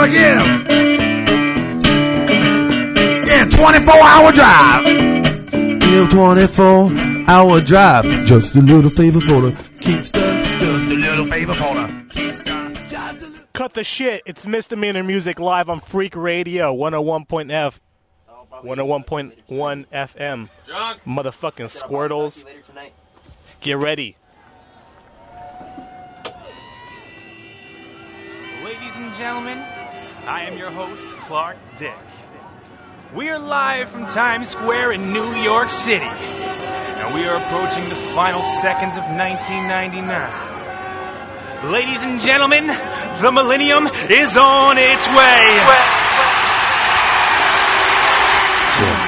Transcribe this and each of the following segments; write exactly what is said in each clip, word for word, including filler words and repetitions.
yeah. Yeah, twenty-four hour drive. Yeah, twenty-four hour drive. Just a little favor for the Kingston. Just a little favor for the Kingston. Cut the shit. It's Misdemeanor Music live on Freak Radio, one oh one point F. one oh one point one F M. Motherfucking Squirtles. Get ready. Ladies and gentlemen, I am your host, Clark Dick. We are live from Times Square in New York City, and we are approaching the final seconds of nineteen ninety-nine. Ladies and gentlemen, the millennium is on its way. Ten,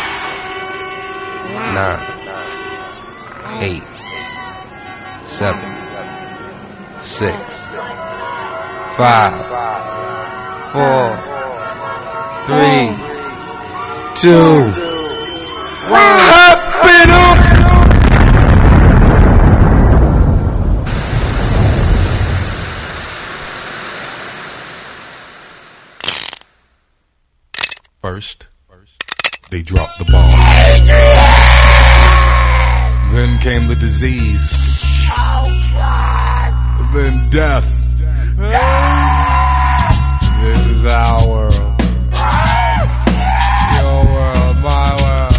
nine, eight, seven, six, five, four, three, two, one. Up and up. First, they dropped the bomb. Then came the disease. Then death. This is our world. Your world, my world.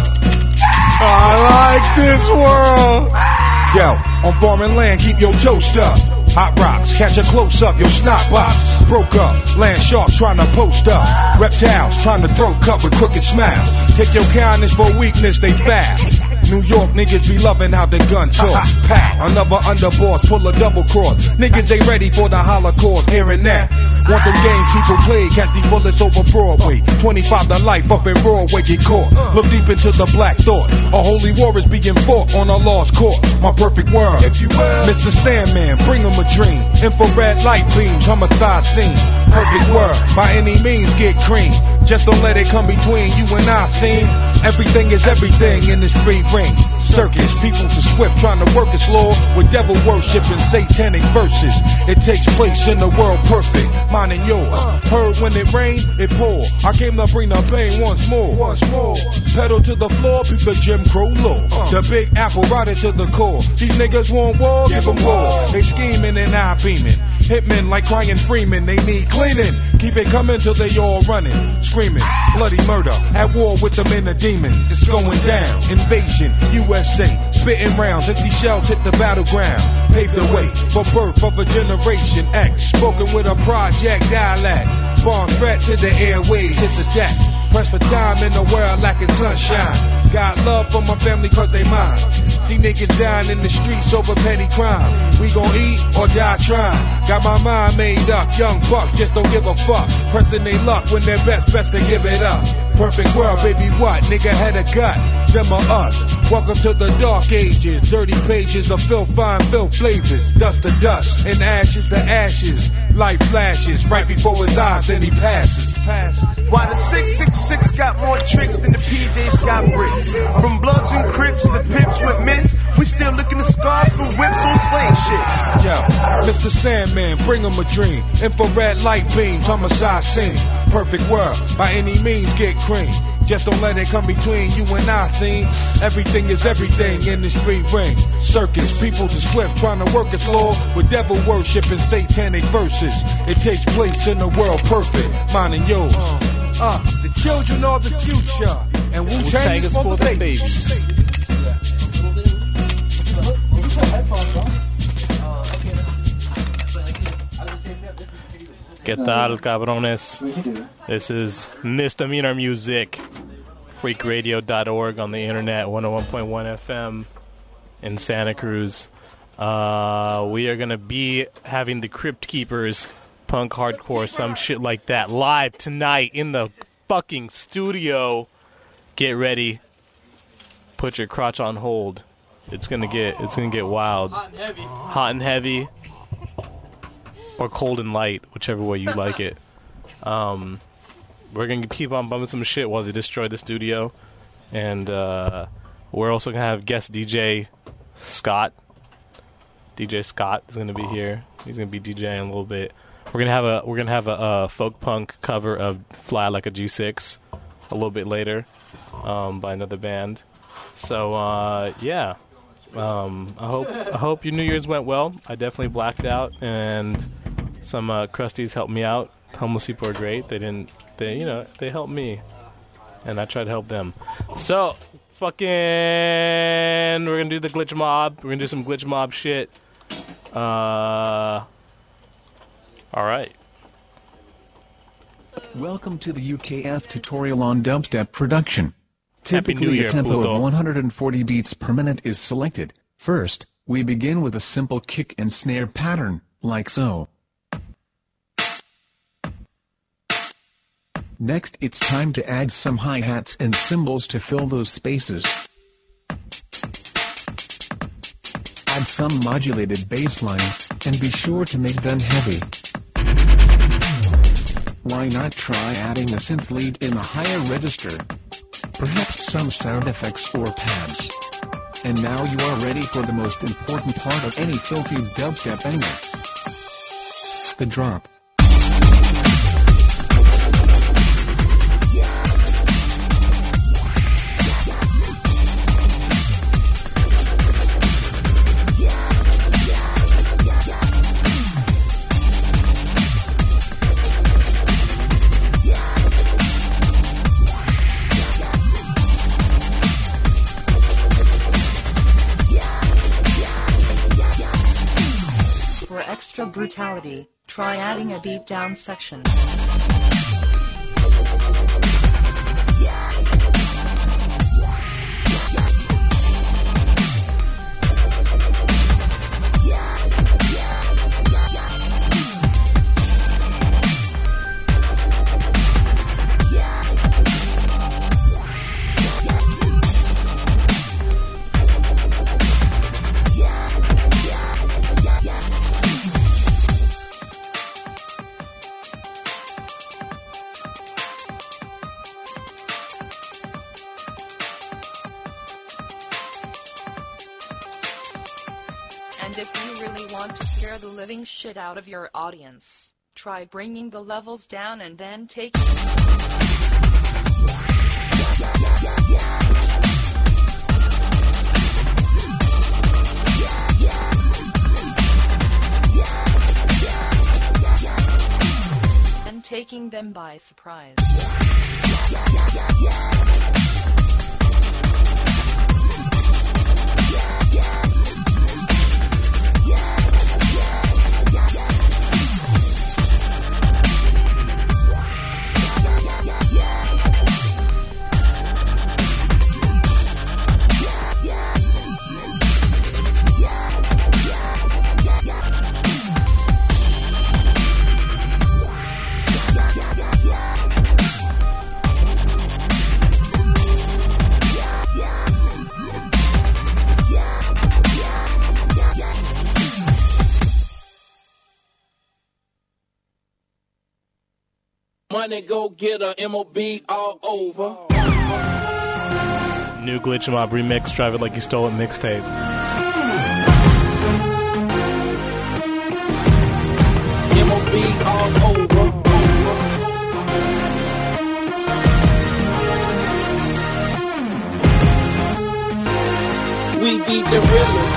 I like this world. Yo, on foreign land, keep your toast up. Hot rocks, catch a close up, your snot box. Broke up, land sharks trying to post up. Reptiles trying to throw cup with crooked smiles. Take your kindness for weakness, they foul. New York niggas be loving how the gun talk. Pow, another underboard, pull a double cross. Niggas they ready for the Holocaust, hearing that. Want them games people play, catch these bullets over Broadway. twenty-five to life up in Broadway, get caught. Look deep into the black thought. A holy war is being fought on a lost court. My perfect world, if you will. Mister Sandman, bring him a dream. Infrared light beams, homicide scene. Perfect world, by any means get cream. Just don't let it come between you and I, scene. Everything is everything in this free ring. Circus, people to swift trying to work its law with devil worship and satanic verses. It takes place in the world perfect, mine and yours. Heard when it rained, it poured. I came to bring the pain once more. Once more. Pedal to the floor, peep the Jim Crow law. The big apple routed to the core. These niggas want war, give them war. They scheming and I beaming. Hitmen like crying Freeman, they need cleaning. Keep it coming till they all running, screaming. Bloody murder, at war with them and the demons. It's going down, invasion, U S A. Spitting rounds, empty shells hit the battleground. Pave the way for birth of a generation X. Spoken with a project dialect. Bomb threat to the airways, hit the deck. Press for time in a world lacking sunshine. Got love for my family cause they mine. See niggas dying in the streets over petty crime. We gon' eat or die trying. Got my mind made up, young bucks just don't give a fuck. Pressing they luck when they're best, best to give it up. Perfect world, baby, what? Nigga had a gut, them or us. Welcome to the dark ages. Dirty pages of filth, fine filth flavors. Dust to dust, and ashes to ashes. Light flashes right before his eyes, then he passes. Why the six six six got more tricks than the P J Scott bricks. From Bloods and Crips to Pips with mints, we still looking to scars for whips on slave ships. Yo, Mister Sandman, bring him a dream. Infrared light beams, homicide scene. Perfect world, by any means get cream. Just don't let it come between you and I, scene. Everything is everything in this street ring. Circus, people to swift trying to work its law with devil worship and satanic verses. It takes place in the world perfect, mine and yours. Uh, the children are the future, and Wu-Tang is for the babies. ¿Qué tal, cabrones? This is Misdemeanor Music. freak radio dot org on the internet, one oh one point one F M in Santa Cruz. Uh, we are going to be having the Crypt Keepers, punk hardcore, some shit like that, live tonight in the fucking studio. Get ready. Put your crotch on hold. It's going to get it's gonna get wild. Hot and heavy. Hot and heavy. Or cold and light, whichever way you like it. Um, we're going to keep on bumming some shit while they destroy the studio. And uh, we're also going to have guest D J Scott. D J Scott is going to be here. He's gonna be DJing a little bit. We're gonna have a we're gonna have a, a folk punk cover of "Fly Like a G six" a little bit later um, by another band. So uh, yeah, um, I hope I hope your New Year's went well. I definitely blacked out, and some uh, crusties helped me out. Homeless people are great. They didn't they you know they helped me, and I tried to help them. So fucking, we're gonna do the glitch mob. We're gonna do some glitch mob shit. Uh, all right. Welcome to the U K F tutorial on dubstep production. Happy New Typically Year, a tempo puto. of one hundred forty beats per minute is selected. First, we begin with a simple kick and snare pattern, like so. Next, it's time to add some hi-hats and cymbals to fill those spaces. Add some modulated bass lines, and be sure to make them heavy. Why not try adding a synth lead in a higher register? Perhaps some sound effects or pads. And now you are ready for the most important part of any filthy dubstep banger. The drop. Extra brutality, try adding a beatdown section. And if you really want to scare the living shit out of your audience, try bringing the levels down and then take and taking them by surprise. Money go get a M O B all over. New Glitch Mob remix, Drive It Like You Stole It mixtape. M O B all over. We be the realest.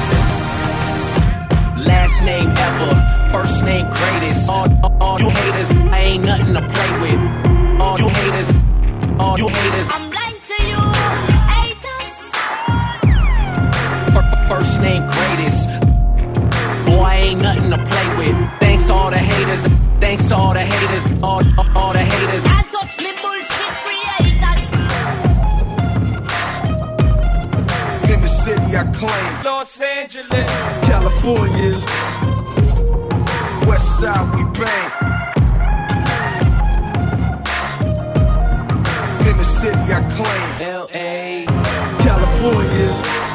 Last name ever, first name greatest. All, all, all you haters, I ain't nothing to play with. All you haters, all you haters. I'm blind to you, haters. F- first name greatest. Boy, I ain't nothing to play with. Thanks to all the haters, thanks to all the haters, all, all, all the haters. Can't touch me bullshit creators. In the city I claim Los Angeles, California, West Side we bang. In the city I claim L A, California,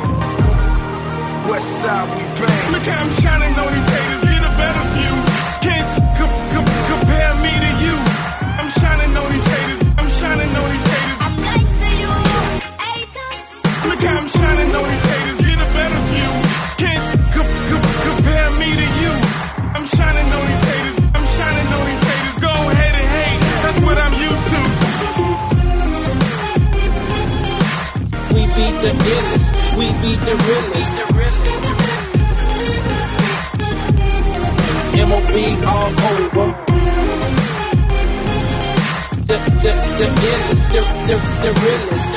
West Side we bang. Look how I'm shining on these haters, get a better view. Can't c- c- compare me to you. I'm shining on these haters, I'm shining on these haters. I'm blind to you, haters. Look how I'm shining on these haters, get a better view. Can't c- c- compare me to you. the realest. M O B all over. The, the, the illest, the, the, the realest.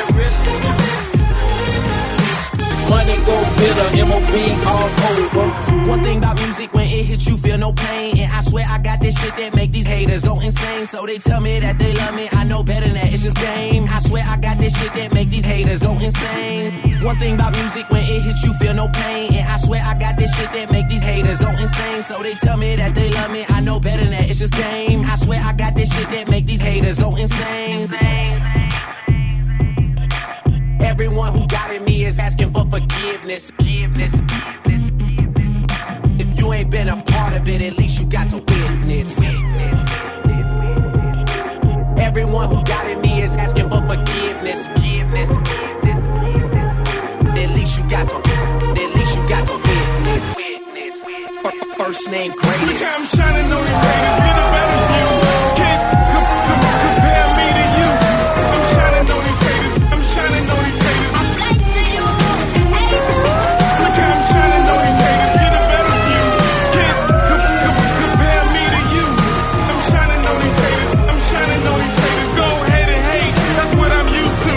Money go bitter, M O B all over. One thing about music, when it hits you, feel no pain. And I swear I got this shit that make these haters go insane. So they tell me that they love me, I know better than that, it's just game. I swear I got this shit that make these haters go insane. One thing about music, when it hits you, feel no pain. And I swear I got this shit that make these haters go insane. So they tell me that they love me, I know better than that, it's just game. I swear I got this shit that make these haters go insane. Everyone who doubted me is asking for forgiveness. Forgiveness. If you ain't been a part of it, at least you got to witness. Everyone who doubted me is asking for forgiveness. Forgiveness. At least you got to, at least you got to witness. F- First name greatest. Look how I'm shining on these haters, get a better view. Can't com- com- compare me to you. I'm shining on these haters, I'm shining on these haters. I'm like to you, look how I'm shining on these haters, get a better view. Can't com- com- compare me to you. I'm shining on these haters, I'm shining on these haters. Go ahead and hate, that's what I'm used to.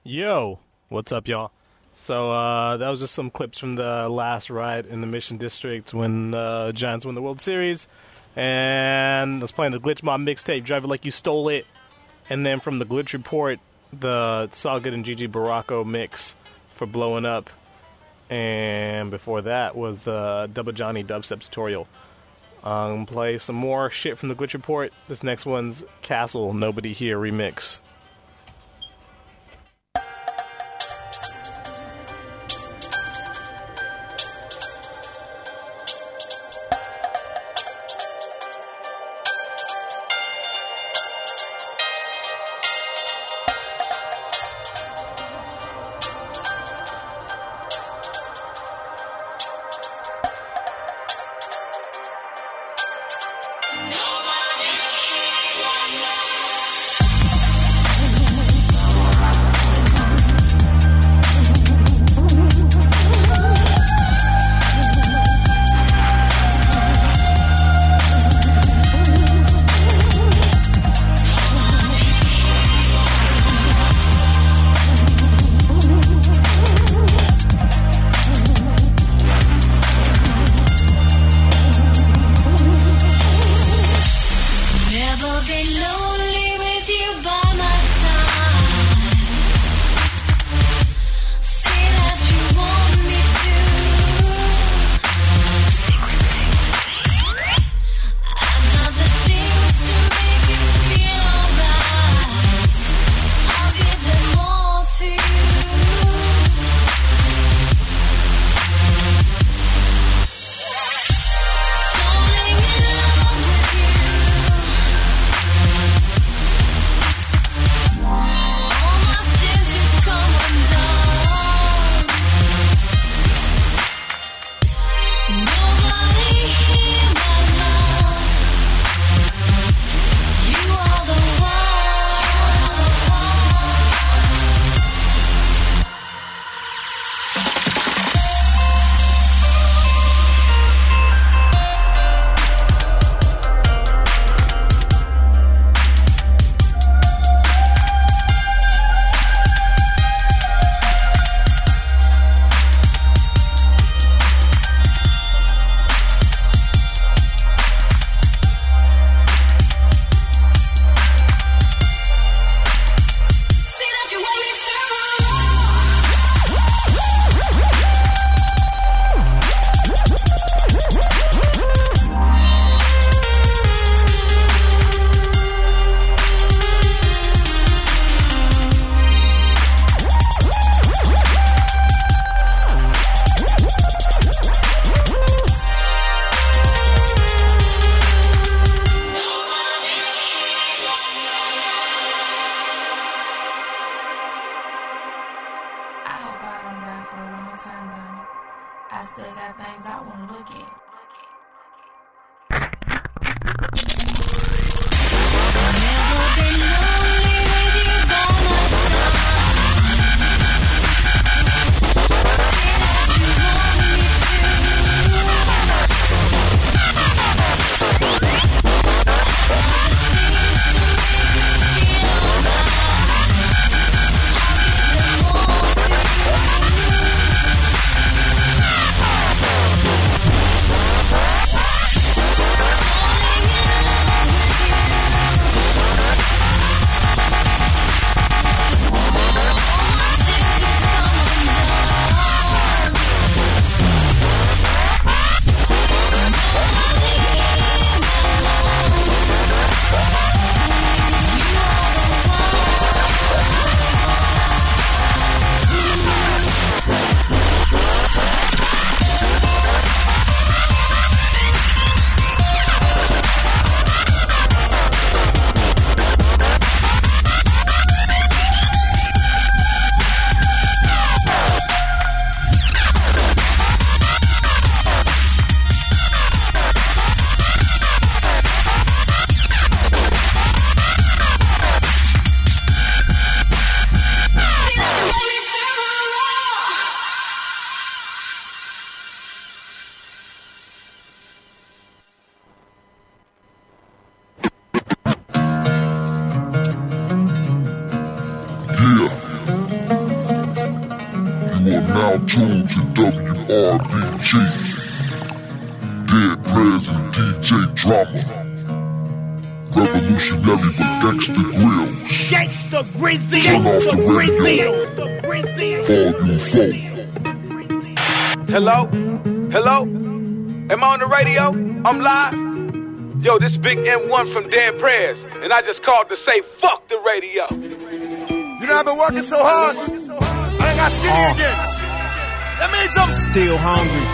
Yo, what's up, y'all? So uh, that was just some clips from the last ride in the Mission District when the uh, Giants won the World Series. And I was playing the Glitch Mob mixtape, Drive It Like You Stole It. And then from the Glitch Report, the Saul Good and Gigi Baracco mix for Blowing Up. And before that was the Double Johnny dubstep tutorial. Um, play some more shit from the Glitch Report. This next one's Castle Nobody Here remix. now tuned to W R B G. Dead Prez and D J Drama. Revolutionary with Gangsta Grills. Gangsta Grizzly. Turn off the radio. Volume four. Hello? Hello? Am I on the radio? I'm live? Yo, this Big M one from Dead Prayers, and I just called to say fuck the radio. You know I've been working so hard. I ain't got skinny uh, again. That means I'm still hungry.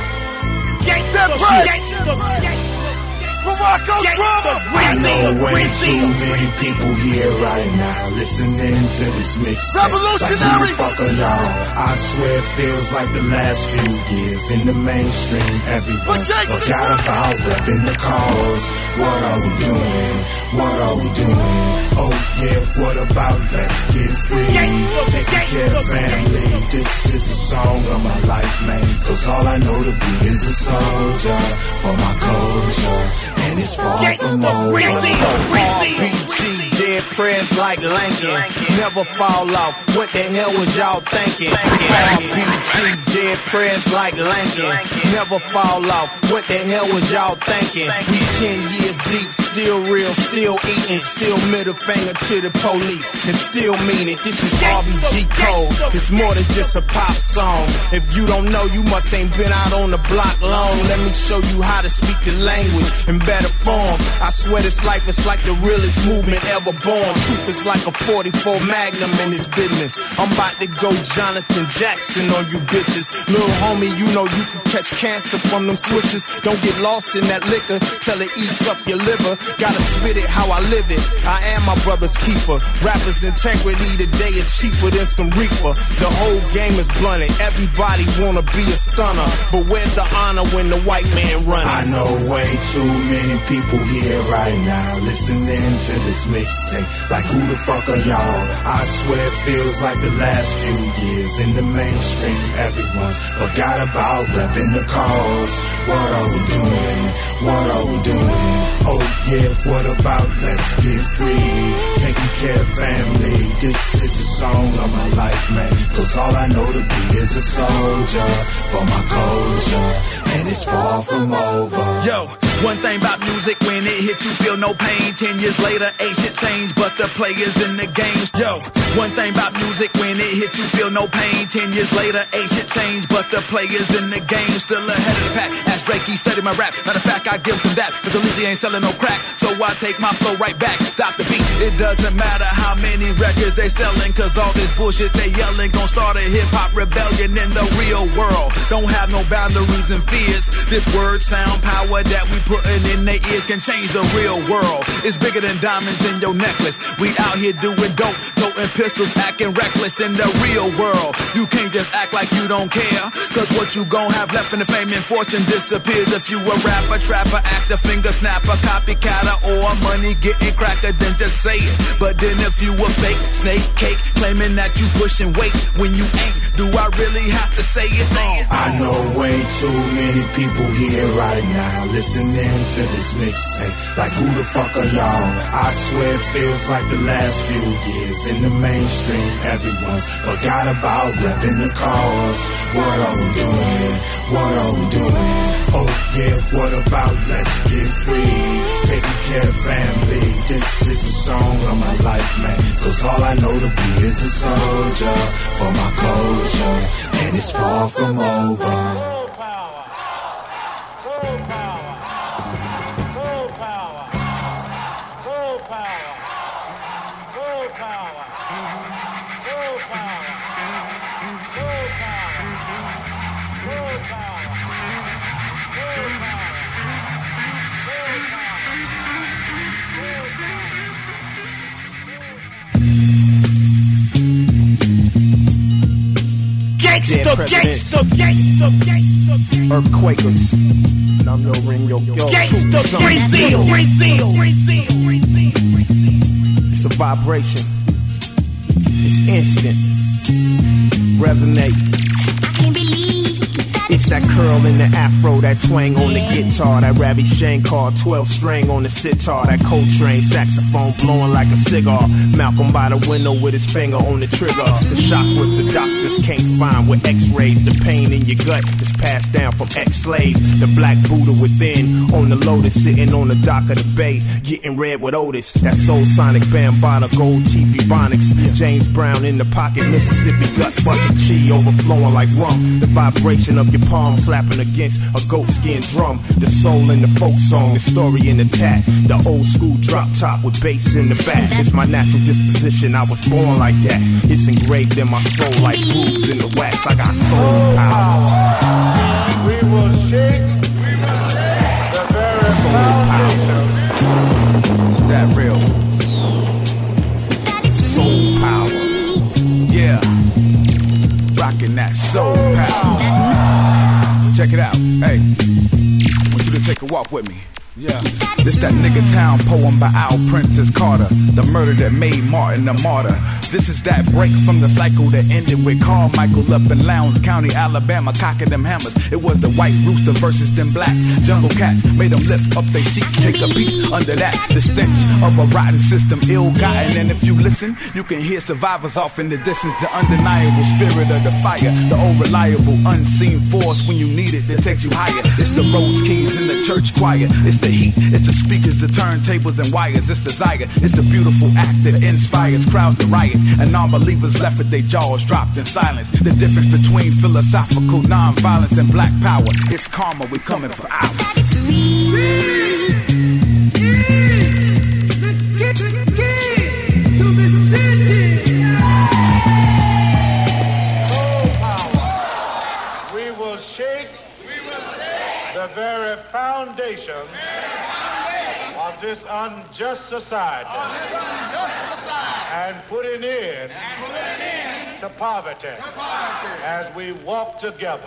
Dead Prayers. Morocco Trauma. I know way too many people here right now listening to this mixtape. Revolutionary. Like, fuck are y'all? I swear it feels like the last few years in the mainstream. Everyone forgot about repping the cause. What are we doing? What are we doing? Oh yeah, what about let's get free? Taking care of family. This is a song of my life, man. Cause all I know to be is a soldier for my culture. And it's far from over. R B G, Dead Prayers like Lincoln. Never fall off. What the hell was y'all thinking? R B G, Dead Prayers like Lincoln. Never fall off. What the hell was y'all thinking? We ten years deep, still real, still eating, still middle finger to the police, and still mean it. This is R B G code. It's more than just a pop song. If you don't know, you must ain't been out on the block long. Let me show you how to speak the language in better form. I swear this life is like the realest movement ever born. Truth is like a forty-four Magnum in this business. I'm about to go Jonathan Jackson on you bitches. Little homie, you know you can catch cancer from them switches. Don't get lost in that liquor till it eats up your liver. Gotta spit it how I live it. I am my brother's keeper. Rappers' integrity today is cheaper than some reefer. The whole game is blunted. Everybody wanna be a stunner, but where's the honor when the white man running? I know way too many people here right now listening to this mixtape. Like who the fuck are y'all? I swear it feels like the last few years in the mainstream. Everyone's forgot about repping the cause. What are we doing? What are we doing? Oh yeah, what about let's get free? Taking care of family. This is a song of my life, man. Cause all I know to be is a soldier for my culture. And it's far from over. Yo, one thing about music, when it hit you feel no pain. Ten years later, ain't shit changed, but the players in the games. Yo, one thing about music, when it hit you feel no pain. Ten years later, ain't shit changed, but the players in the game still ahead of the pack. Ask Drake, he studied my rap. Matter of fact, I give him that, but the Lizzie ain't selling no crack, so I take my flow right back. Stop the beat. It doesn't matter how many records they selling, cause all this bullshit they yelling gon' start a hip-hop rebellion in the real world. Don't have no boundaries and fears. This word sound power that we putting in their ears can change the real world. It's bigger than diamonds in your necklace. We out here doing dope, toting pistols, acting reckless in the real world. You can't just act like you don't care, cause what you gon' have left in the fame and fortune disappears if you a rapper, trapper, actor, finger snapper, copycatter, or money getting cracker, then just say it. But then if you a fake snake cake, claiming that you pushing weight when you ain't, do I really have to say it? I know way too many people here right now listening to this mixtape. Like who the fuck are y'all? I swear it feels like the last few years in the mainstream. Everyone's forgot about repping the cause. What are we doing? What are we doing? Oh yeah, what about let's get free? Taking care of family. This is a song of my life, man. Cause all I know to be is a soldier for my culture. And it's far from over. Gangsta, gangsta, gangsta, gangsta, Earthquakers. And I'm your ring, yo, yo. Gangsta, Brazil, Brazil, Brazil, Brazil. It's a vibration. It's instant. Resonate. I can't believe that it's that curl in the afro, that twang on the guitar, that Ravi Shankar twelve string on the sitar, that Coltrane saxophone blowing like a cigar. Malcolm by the window with his finger on the trigger. The shock was the doctors can't find with x-rays. The pain in your gut is passed down from ex-slaves. The black Buddha within on the lotus, sitting on the dock of the bay, getting red with Otis. That soul sonic Bambaataa, gold T V Bonics. James Brown in the pocket, Mississippi guts, bucket chi overflowing like rum. The vibration of your palm slapping against a goat skin drum. The soul in the folk song, the story in the tat. The old school drop top with bass in the back. It's my natural disposition, I was born like that. It's engraved in my soul like grooves in the wax. I got soul power. We will shake the very foundation. Is that real? Soul power. Yeah. Rocking that soul power. Check it out. Hey, I want you to take a walk with me. Yeah. This that nigga town poem by Al Prentice Carter. The murder that made Martin a martyr. This is that break from the cycle that ended with Carmichael up in Lowndes County, Alabama, cocking them hammers. It was the white rooster versus them black jungle cats. Made them lift up their sheets, take a beat under that. The stench of a rotten system, ill-gotten. And if you listen, you can hear survivors off in the distance. The undeniable spirit of the fire. The old reliable, unseen force when you need it that takes you higher. It's the Rhodes Keys in the church choir. It's the heat, it's the speakers, the turntables and wires. It's desire, it's the beautiful act that inspires crowds to riot. And non-believers left with their jaws dropped in silence. The difference between philosophical non-violence and black power. It's karma, we coming for hours. We will shake the very foundations of this unjust society and put an end to poverty as we walk together.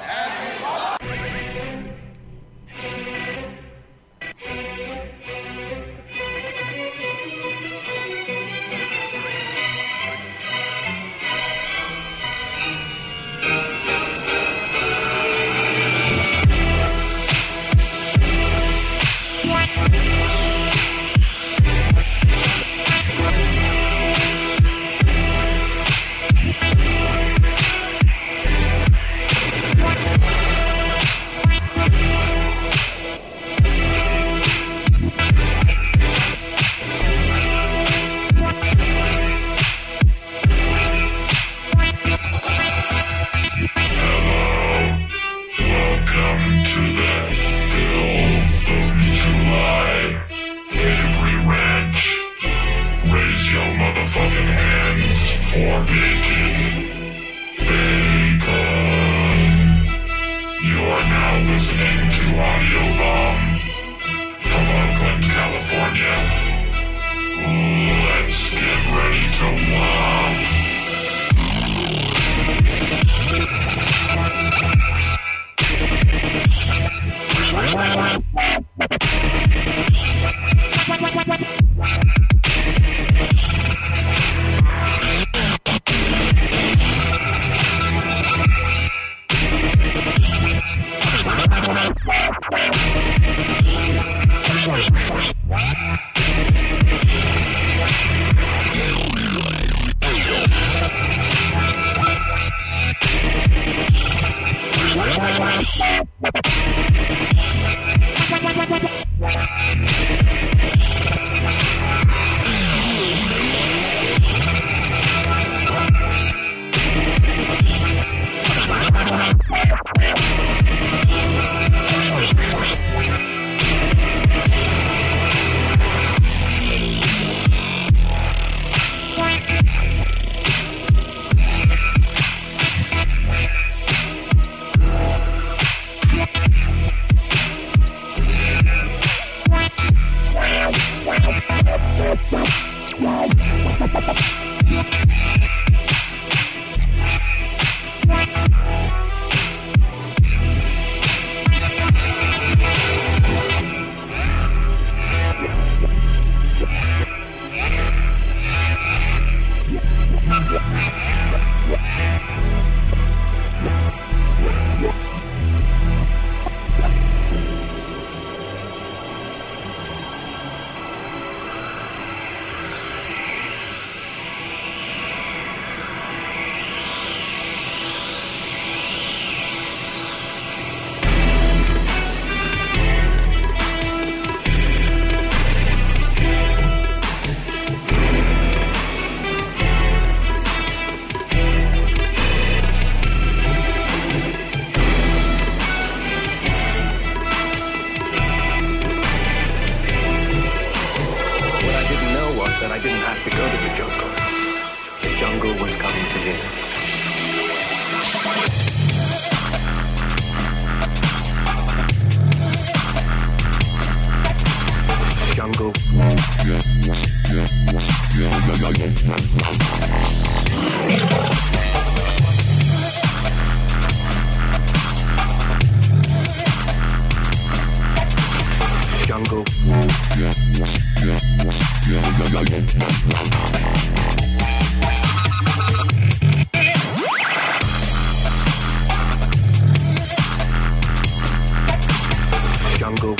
We go to the jungle. The jungle was coming to live. Jungle. Jungle. Jungle.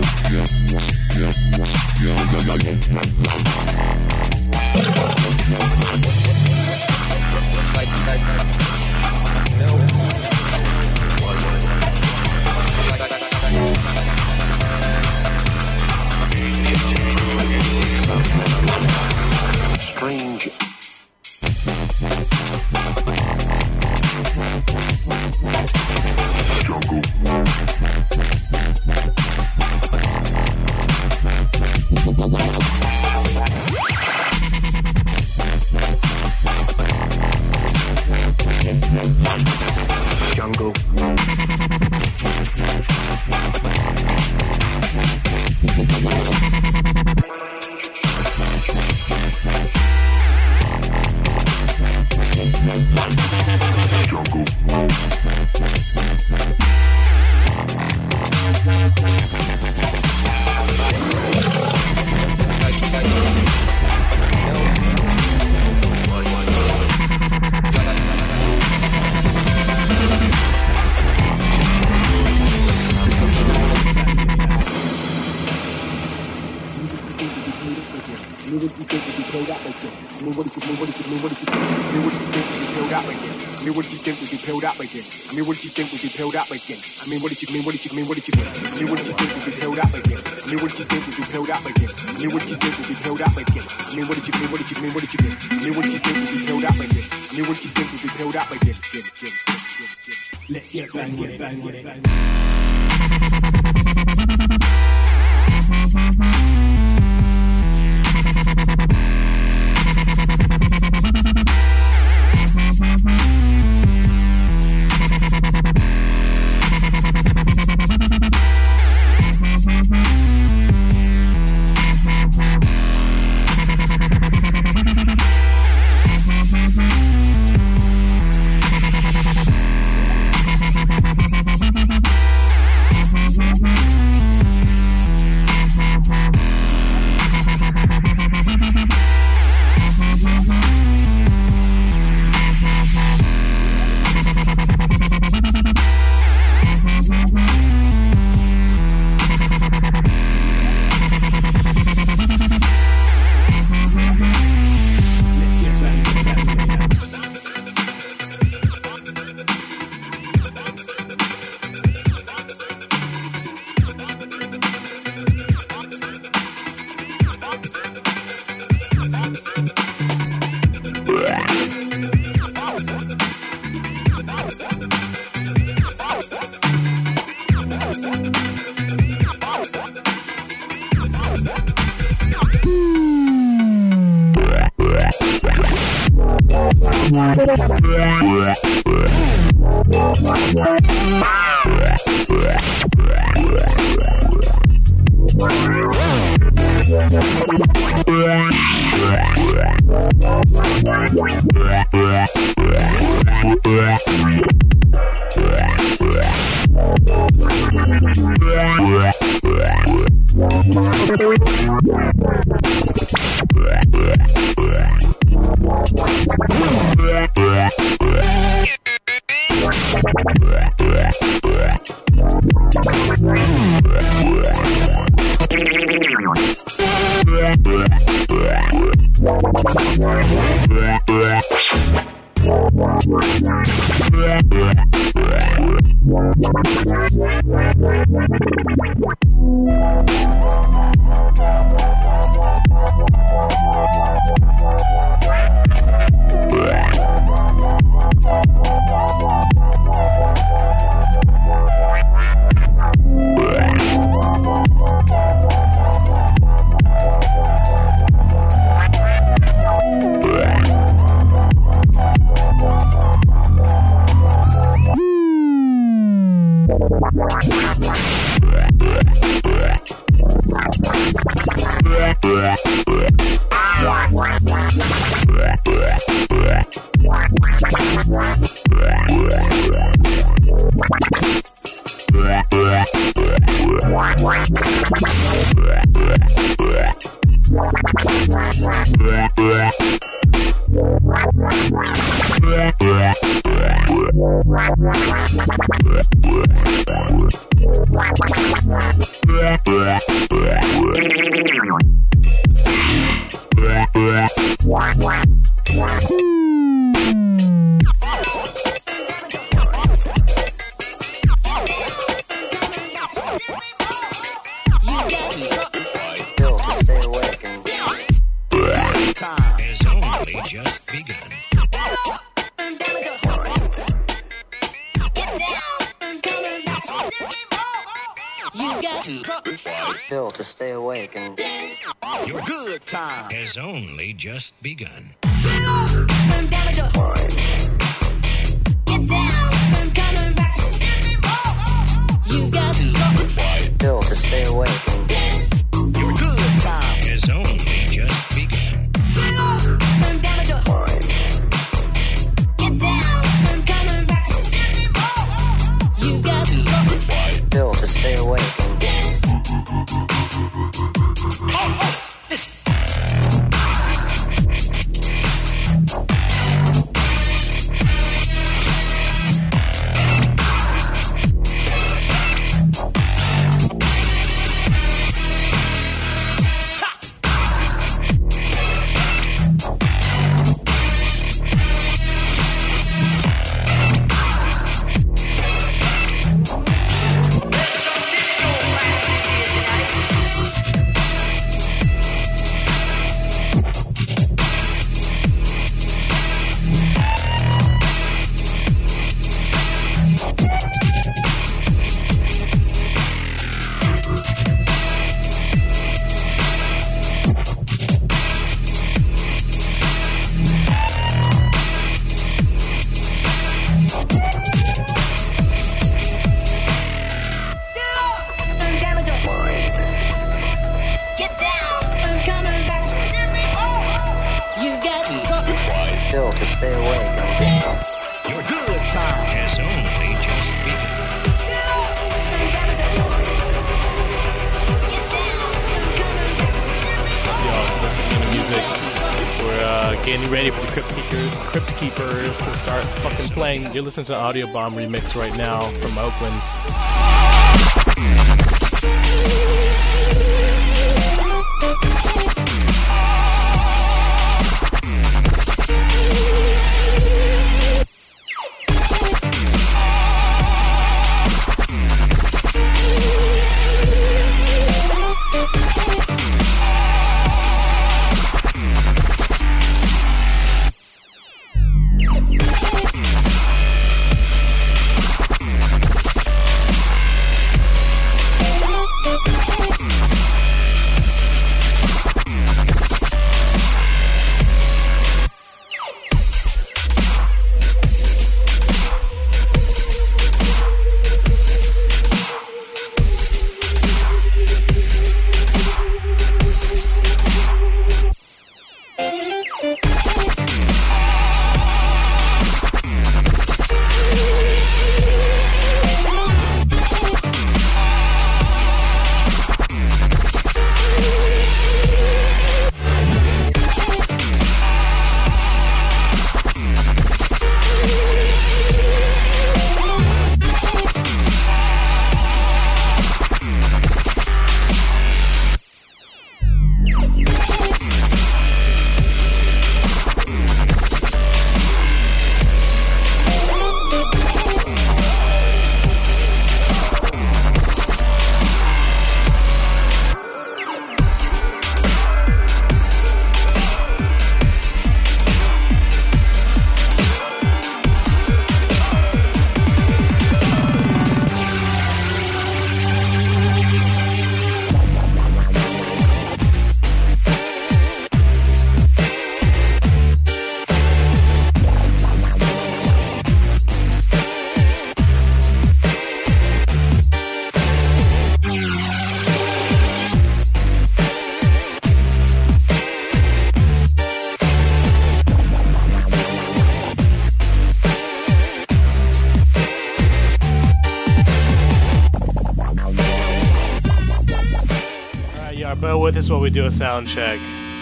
Strange. Jungle. Jungle. I mean, what did you think would be peeled up again? I mean, what did you mean? What did you mean? What did you mean? I mean, what did you think would be peeled up again? I mean, what did you think would be peeled up again? I mean, what did you think would be peeled up again? I mean, what did you mean? What did you mean? What did you mean? I mean, what did you think would be peeled up again? I mean, what did you think would be peeled up again? Let's get back, get back, get back. Still to stay awake and dance. Your good time has only just begun. You got Still to stay awake and dance. Your good time has only just begun. You got Still to stay awake and dance. Still to stay awake and dance. Your good time has only just begun. Yo, listening to music. We're uh, getting ready for the Crypt Keepers, Crypt Keepers to start fucking playing. You're listening to the Audio Bomb remix right now from Oakland. this while we do a sound check.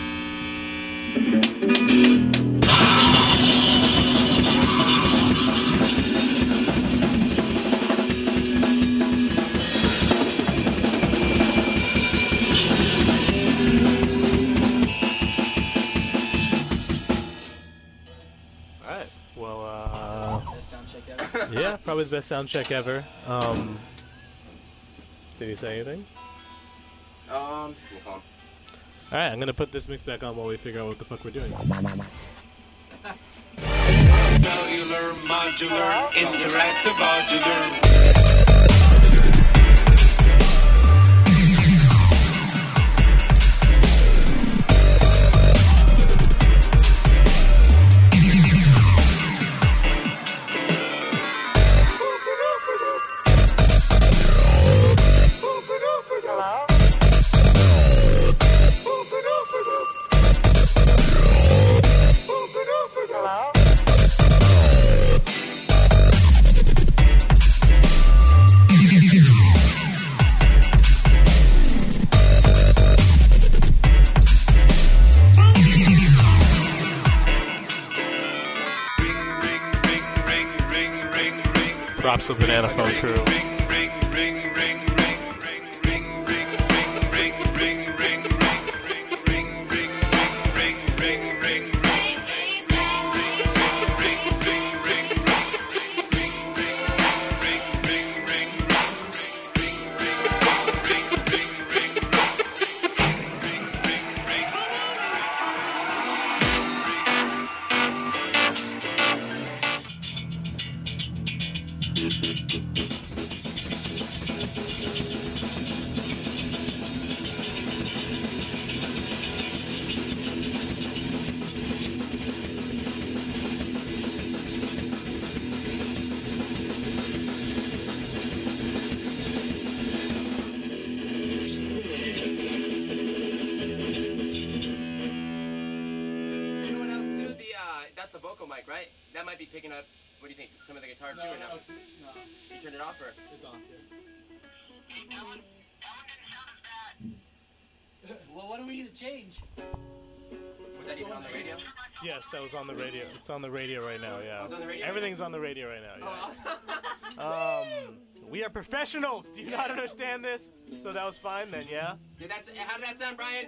Alright, well, uh... Best sound check ever. yeah, probably the best sound check ever. Um... Did he say anything? Um, Alright, I'm gonna put this mix back on while we figure out what the fuck we're doing. Cellular, modular, interactive, modular. Props to the Banana Phone crew. mic, right? That might be picking up, what do you think, some of the guitar no, too or no? No. You turned it off or? It's off, yeah. Well, what do we need to change? Was that even on the radio? Yes, that was on the radio. It's on the radio right now, yeah. Oh, it's on the radio? Everything's on the radio right now, yeah. um, we are professionals! Do you not understand this? So that was fine then, yeah? Yeah, that's, how did that sound, Brian?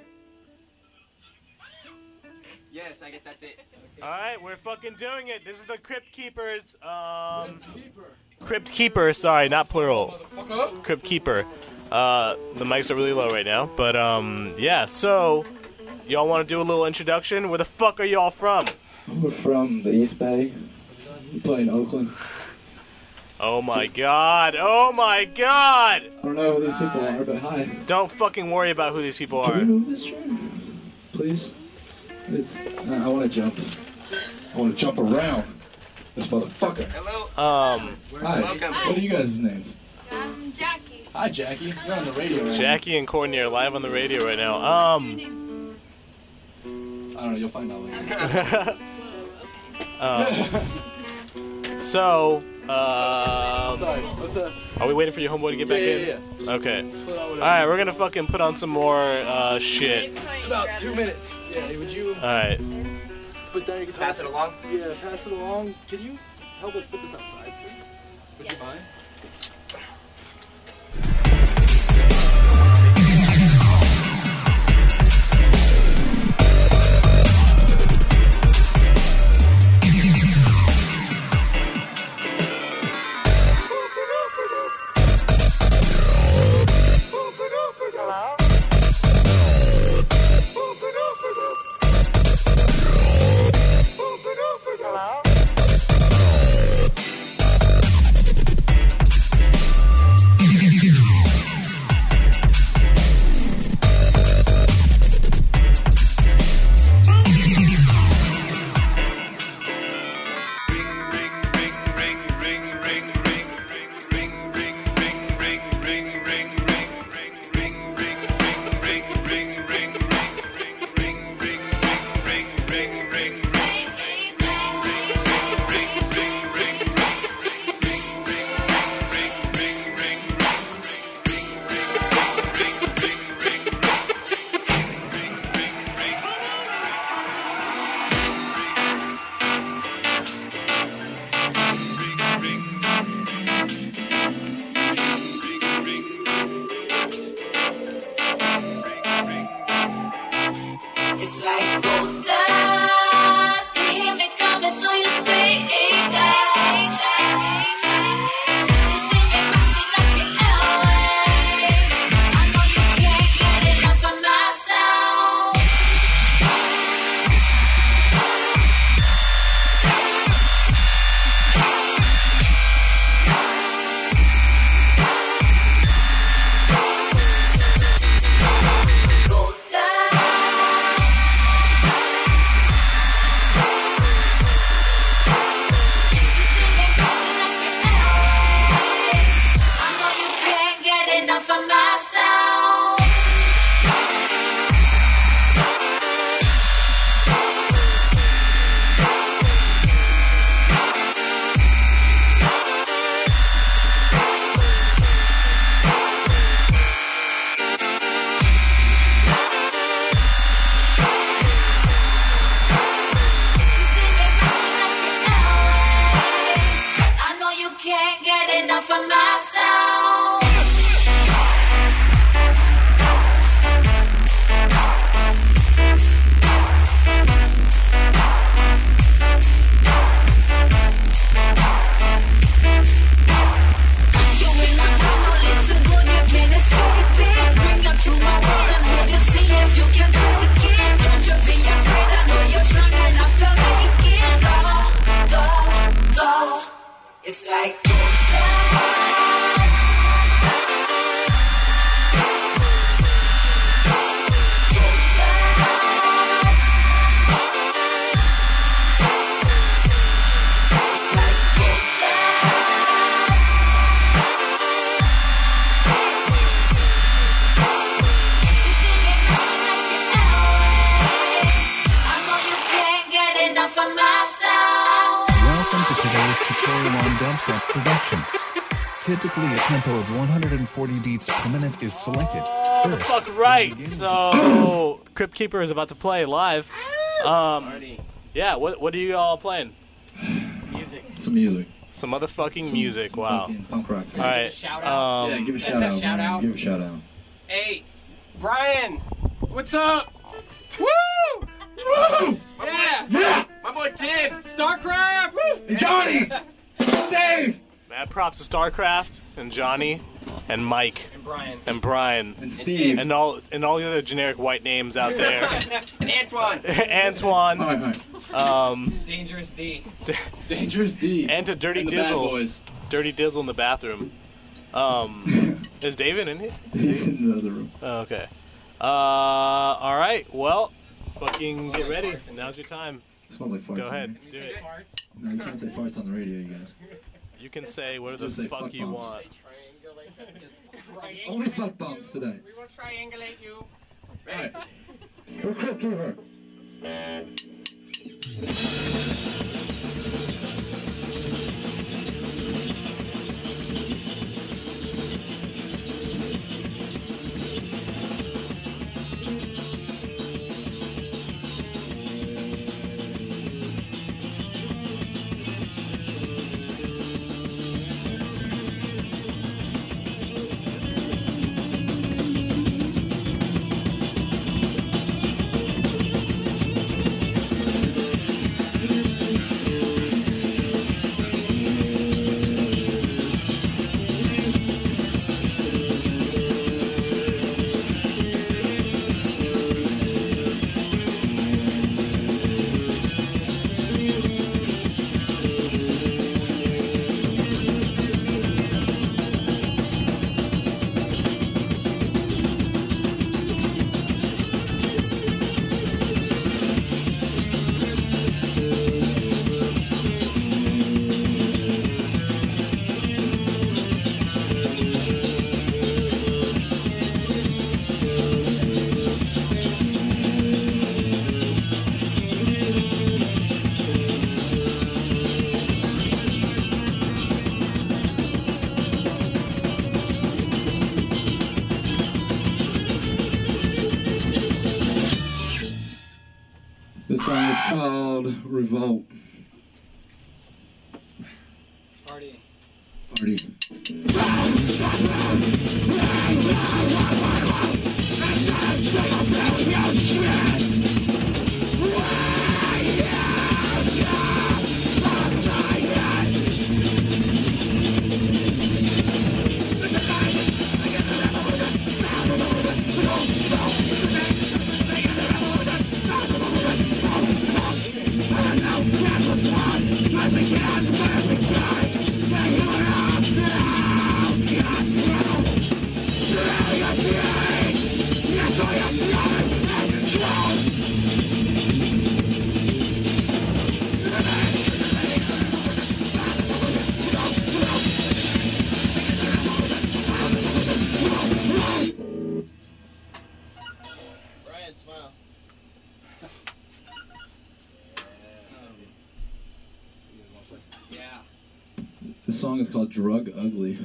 Yes, I guess that's it. Okay. Alright, we're fucking doing it. This is the Crypt Keepers, um... Crypt Keeper, sorry, not plural. Crypt Keeper. Uh, the mics are really low right now, but, um, yeah, so... Y'all want to do a little introduction? Where the fuck are y'all from? We're from the East Bay. We play in Oakland. Oh my god! Oh my god! I don't know who these people are, but hi. Don't fucking worry about who these people Can are. we move this chair? Please? It's... Uh, I want to jump. I want to jump around. This motherfucker. Hello. Um... Hi. Welcome. What are you guys' names? Um, Jackie. Hi, Jackie. You're on the radio right now. Jackie and Courtney are live on the radio right now. Um... I don't know, you'll find out later. um, so, uh... Sorry, what's up? Are we waiting for your homeboy to get back Yeah, in? yeah, yeah. Okay. Alright, we're gonna fucking put on some more, uh, shit. About two minutes. Yeah, would you... Alright. Put down your guitar. Pass it along? Yeah, pass it along. Can you help us put this outside, please? Would you mind? for myself. Welcome to today's tutorial on dubstep production. Typically a tempo of one hundred forty beats per minute is selected. Oh, the fuck right. So, Crypt Keeper is about to play live. Um, yeah, what what are you all playing? Music. Some music. Some motherfucking Some, music. some Wow. Punk rock. All right. Shout out. Um, yeah, give a shout out. shout man. out. Give a shout out. Hey, Brian, what's up? Woo! Woo! Yeah! Yeah! My boy Tim! StarCraft! Woo! Hey, Johnny! Dave! Mad props to StarCraft and Johnny and Mike And Brian. and Brian And Steve. and all and all the other generic white names out there. And Antoine. Antoine. All right, all right. Um, Dangerous D. Dangerous D. and to Dirty And the Bad Dizzle. Boys. Dirty Dizzle in the bathroom. Um, is David in here? He's in the other room. Oh, okay. Uh, all right. Well, fucking get ready. Now's your time. Smells like farts. Go ahead. in Do here. it. No, you can't say farts on the radio, you guys. You can say whatever Just the say fuck fuck you bombs. want. Only fuck bombs today. We will triangulate you. Alright. We're Crypt Keeper. This song is called Revolt. Party. Party. Brian, smile. Yeah. This song is called Drug Ugly.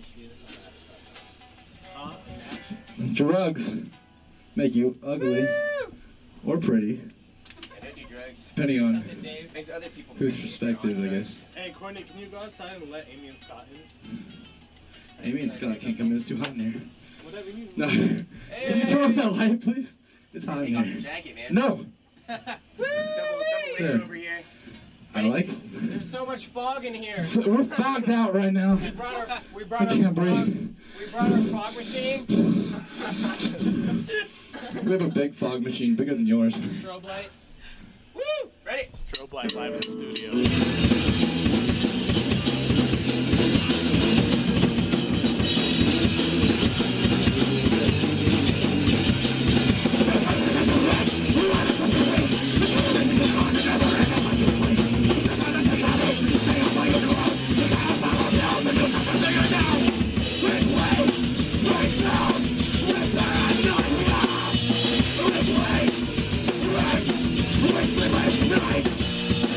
Huh? Drugs make you ugly or pretty, depending on whose perspective, I guess. Hey, Courtney, can you go outside and let Amy and Scott in? Amy and Scott can't come in, it's too hot in here. Whatever you No. Can you turn off that light, please? It's hot in Take off your here. jacket, man. No! Double, double layer There. over here. I like it. There's so much fog in here. So we're fogged out right now. We brought our, we I brought our can't fog, breathe. we brought our fog machine. We have a big fog machine, bigger than yours. Strobe light. Woo! Ready? Strobe light live in the studio. Right.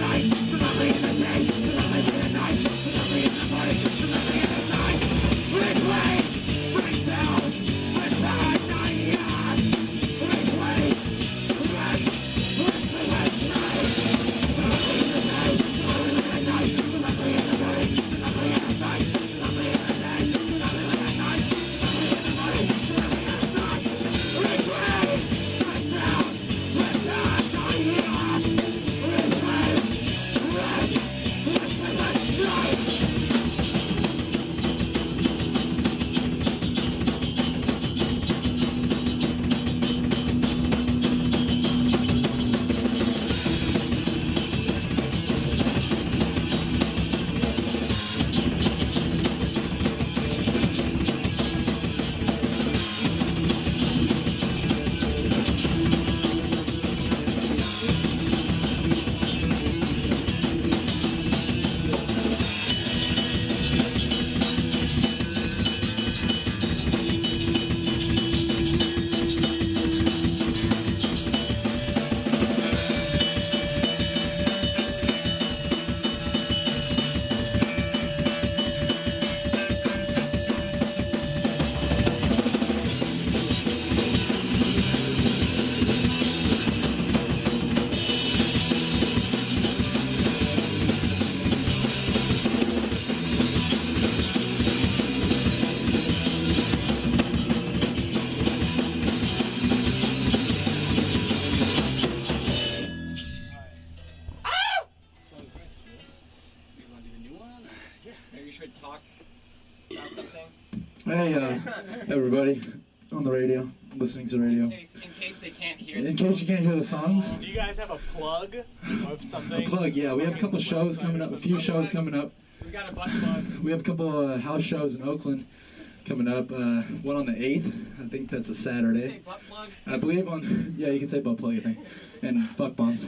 Hey, uh, everybody on the radio, listening to the radio. In case, in case they can't hear. In case you can't hear the songs. Do you guys have a plug of something? A plug, yeah. We have a couple shows coming up. A few shows coming up. We got a butt plug. We have a couple uh, house shows in Oakland coming up. Uh, one on the eighth. I think that's a Saturday. Say butt plug? I believe on. Yeah, you can say butt plug. I think. And fuck bombs.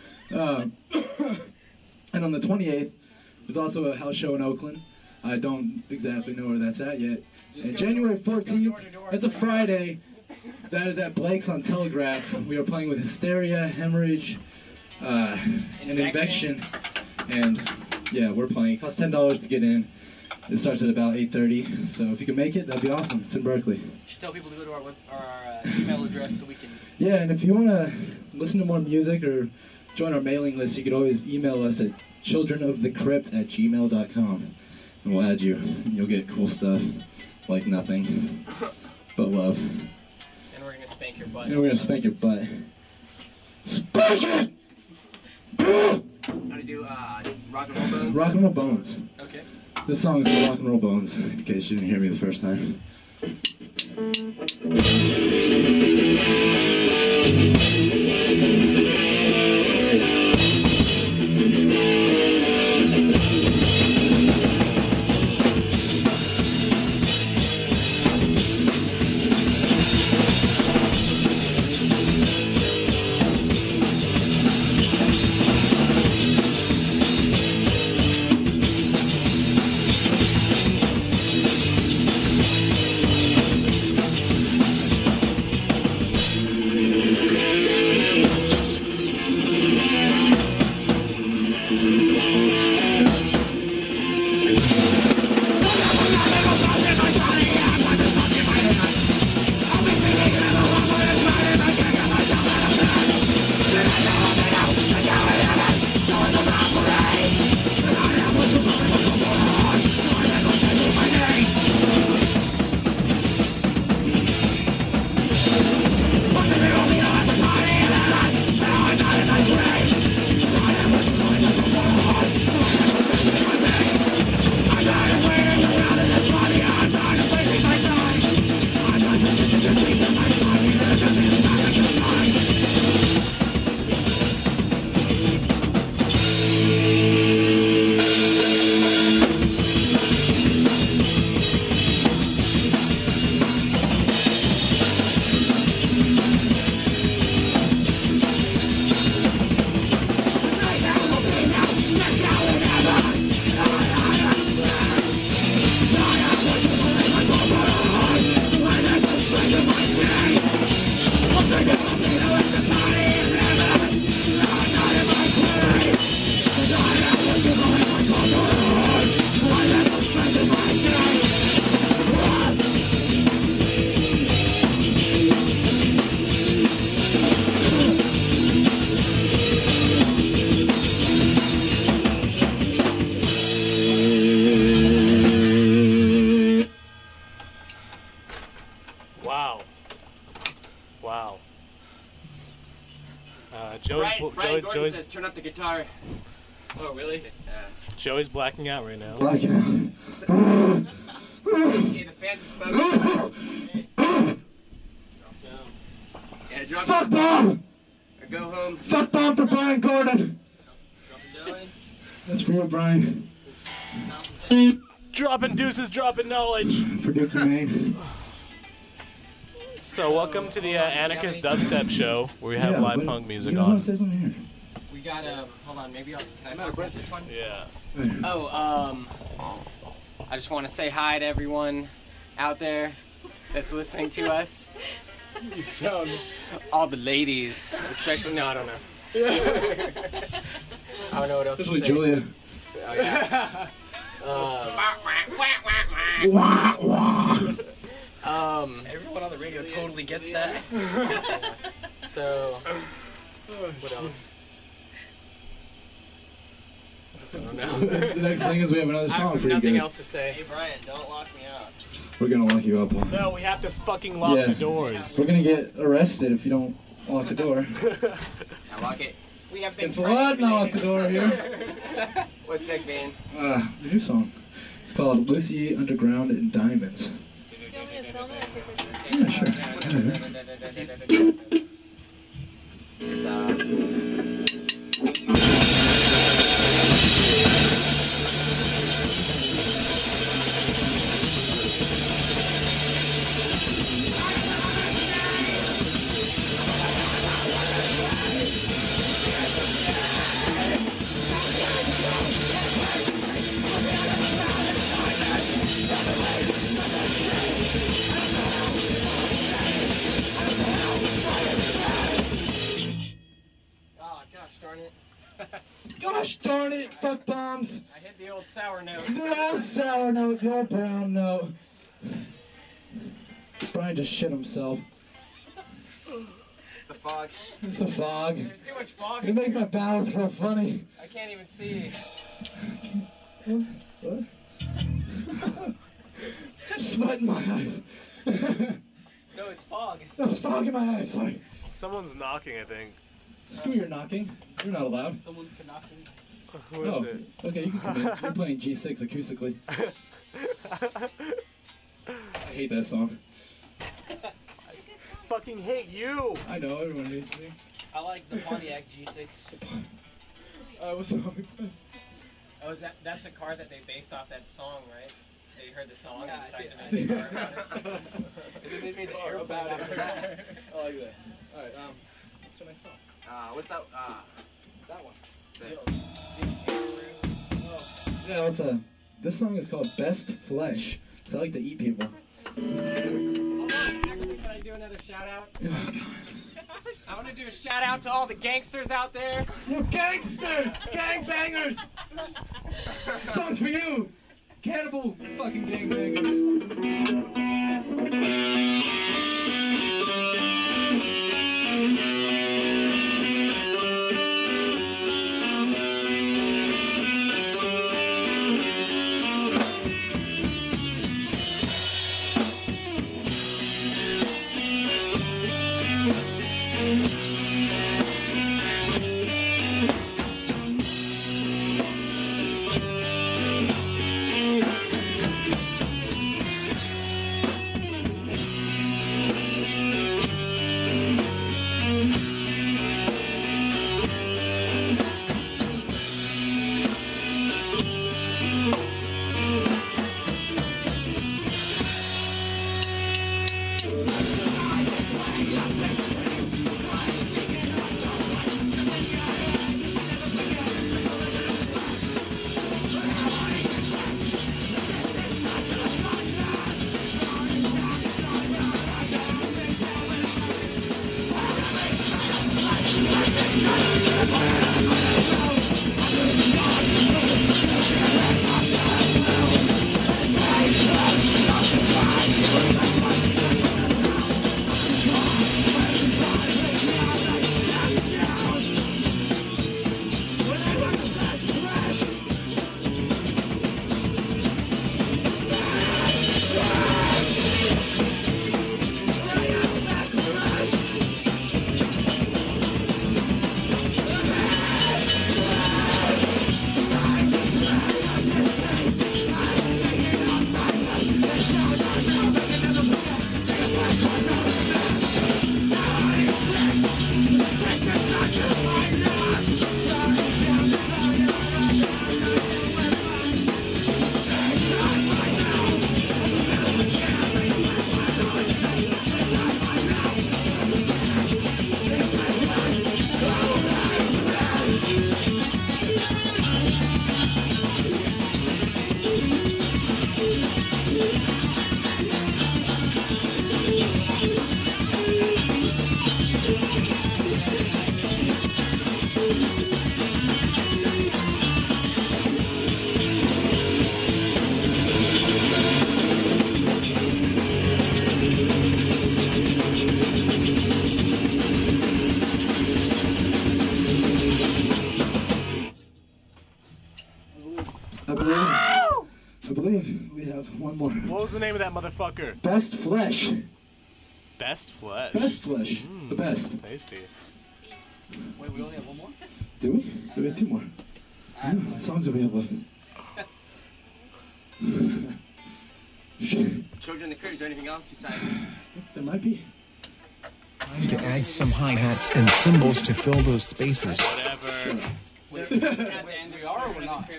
Uh, and on the twenty-eighth, there's also a house show in Oakland. I don't exactly know where that's at yet. And January fourteenth, it's a Friday. That is at Blake's on Telegraph. We are playing with Hysteria, Hemorrhage, uh, and Infection. And yeah, we're playing. It costs ten dollars to get in. It starts at about eight thirty. So if you can make it, that'd be awesome. It's in Berkeley. You should tell people to go to our, web, our uh, email address so we can... Yeah, and if you want to listen to more music or join our mailing list, you could always email us at childrenofthecrypt at gmail dot com. And we'll add you. You'll get cool stuff like nothing but love. And we're going to spank your butt. And we're going to spank your butt. Spank it! How do you do uh, Rock and Roll Bones? Rock and Roll Bones. Okay. This song is called Rock and Roll Bones, in case you didn't hear me the first time. I part Joey's- that says turn up the guitar. Oh, really? Yeah. Joey's blacking out right now. Blacking Hey, the fans have spoken. out. Yeah, drop Fuck it. bomb! Or go home. Fuck bomb for Brian Gordon! That's for you, Brian. Dropping deuces, dropping knowledge. For Dukes of Maine. So welcome to the uh, Anarchist Dubstep Show, where we have Yeah, live but punk music you guys wanna on. say something here? We got, um, hold on, maybe I'll, can I talk about this one? Yeah. Oh, um, I just want to say hi to everyone out there that's listening to us. You sound... All the ladies, especially, no, I don't know. I don't know what else Especially to say. Julia. Oh, yeah. Wah, wah. Um, Everyone on the radio totally gets that. so, what else? I don't know. The next thing is we have another I song have for you nothing guys. else to say. Hey, Brian, don't lock me out. We're gonna lock you up. No, we have to fucking lock Yeah. the doors. We're gonna get arrested if you don't lock the door. I lock it. We have been It's a lot now lock the door here. What's next, man? Uh, the new song. It's called Lucy Underground and Diamonds. Yeah, sure. It's, uh, Oh, gosh darn it. Gosh darn it, fuck bombs. I hit the old sour note. The old sour note, the old brown note. Brian just shit himself. it's the fog. It's the fog. There's too much fog. It makes my bowels feel funny. I can't even see. What? Sweat in my eyes. No, it's fog. No, it's fog in my eyes, sorry. Someone's knocking, I think. Screw your knocking. You're not allowed. Someone's knocking. Who is Oh, it? okay, you can come in. We're playing G six acoustically. I hate that song. Fucking hate you. I know, everyone hates me. I like the Pontiac G six. Uh, what's wrong? Oh, is that that's a car that they based off that song, right? They heard the song Yeah, and decided I to make a car about it. And then they made the Car airplane about it. after that. I like that. Alright, um, what's the next song? Uh, what's that? Uh, That one. the- Yeah, what's a... This song is called Best Flesh. So I like to eat people. Hold on, actually, can I do another shout out? Oh, God. I want to do a shout out to all the gangsters out there. You gangsters! Gangbangers! This song's for you! Cannibal fucking gangbangers. I believe, I believe we have one more. What was the name of that motherfucker? Best Flesh. Best Flesh. Best Flesh. Mm, The best. Tasty. Wait, we only have one more? Do we? Do we have two more? I don't know. What songs do we have left? Children in the Crib, is there anything else besides? There might be. Time to add some hi-hats and cymbals to fill those spaces. Whatever. At the end we are or we're not?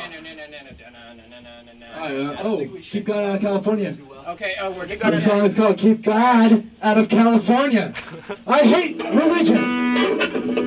Uh, oh, Keep God Out of California. Okay, oh, we're The song is called Keep God Out of California. I hate religion.